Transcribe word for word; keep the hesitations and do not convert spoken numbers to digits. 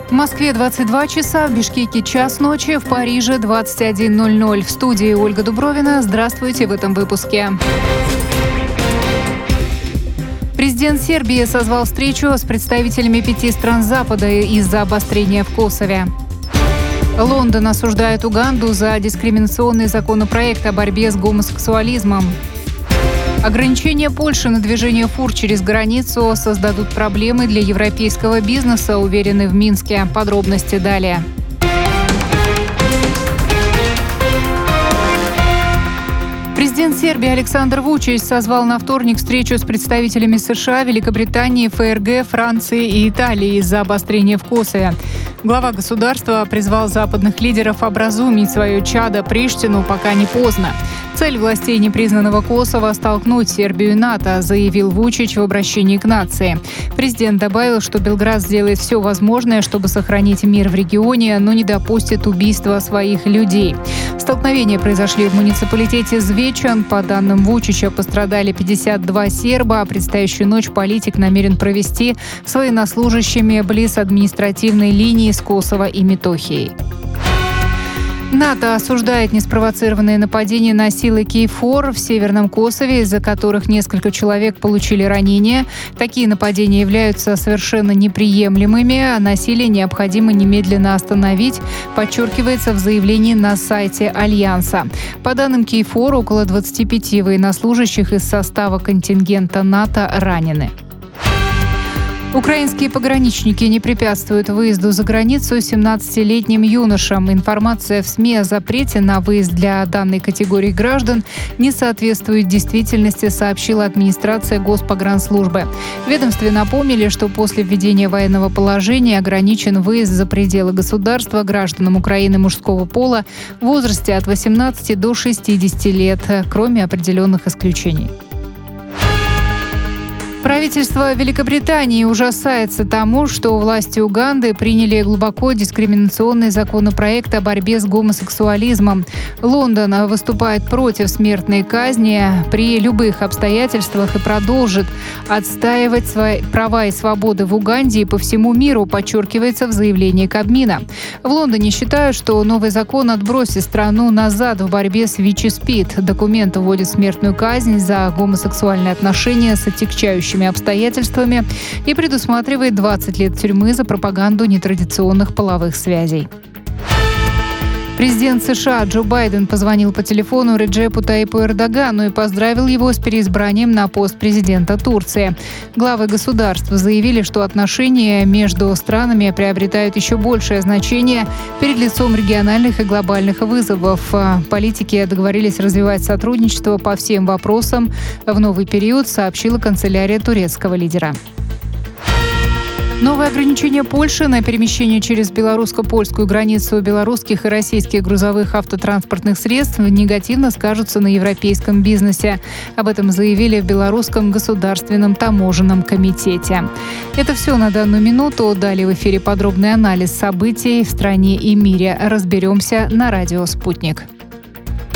В Москве двадцать два часа, в Бишкеке час ночи, в Париже двадцать один ноль ноль. В студии Ольга Дубровина. Здравствуйте в этом выпуске. Президент Сербии созвал встречу с представителями пяти стран Запада из-за обострения в Косове. Лондон осуждает Уганду за дискриминационный законопроект о борьбе с гомосексуализмом. Ограничения Польши на движение фур через границу создадут проблемы для европейского бизнеса, уверены в Минске. Подробности далее. Президент Сербии Александр Вучич созвал на вторник встречу с представителями США, Великобритании, ФРГ, Франции и Италии из-за обострения в Косове. Глава государства призвал западных лидеров образумить свое чадо Приштину, пока не поздно. Цель властей непризнанного Косово – столкнуть Сербию и НАТО, заявил Вучич в обращении к нации. Президент добавил, что Белград сделает все возможное, чтобы сохранить мир в регионе, но не допустит убийства своих людей. Столкновения произошли в муниципалитете Звечан. По данным Вучича, пострадали пятьдесят два серба, а предстоящую ночь политик намерен провести с военнослужащими близ административной линии с Косово и Метохией. НАТО осуждает неспровоцированные нападения на силы Кейфор в Северном Косове, из-за которых несколько человек получили ранения. Такие нападения являются совершенно неприемлемыми, а насилие необходимо немедленно остановить, подчеркивается в заявлении на сайте Альянса. По данным Кейфор, около двадцати пяти военнослужащих из состава контингента НАТО ранены. Украинские пограничники не препятствуют выезду за границу семнадцатилетним юношам. Информация в СМИ о запрете на выезд для данной категории граждан не соответствует действительности, сообщила администрация Госпогранслужбы. В ведомстве напомнили, что после введения военного положения ограничен выезд за пределы государства гражданам Украины мужского пола в возрасте от восемнадцати до шестидесяти лет, кроме определенных исключений. Правительство Великобритании ужасается тому, что власти Уганды приняли глубоко дискриминационный законопроект о борьбе с гомосексуализмом. Лондон выступает против смертной казни при любых обстоятельствах и продолжит отстаивать свои права и свободы в Уганде и по всему миру, подчеркивается в заявлении Кабмина. В Лондоне считают, что новый закон отбросит страну назад в борьбе с ВИЧ-СПИД. Документ вводит смертную казнь за гомосексуальные отношения с отягчающими обстоятельствами и предусматривает двадцать лет тюрьмы за пропаганду нетрадиционных половых связей. Президент США Джо Байден позвонил по телефону Реджепу Таипу Эрдогану и поздравил его с переизбранием на пост президента Турции. Главы государств заявили, что отношения между странами приобретают еще большее значение перед лицом региональных и глобальных вызовов. Политики договорились развивать сотрудничество по всем вопросам в новый период, сообщила канцелярия турецкого лидера. Новые ограничения Польши на перемещение через белорусско-польскую границу белорусских и российских грузовых автотранспортных средств негативно скажутся на европейском бизнесе. Об этом заявили в Белорусском государственном таможенном комитете. Это все на данную минуту. Далее в эфире подробный анализ событий в стране и мире. Разберемся на радио «Спутник».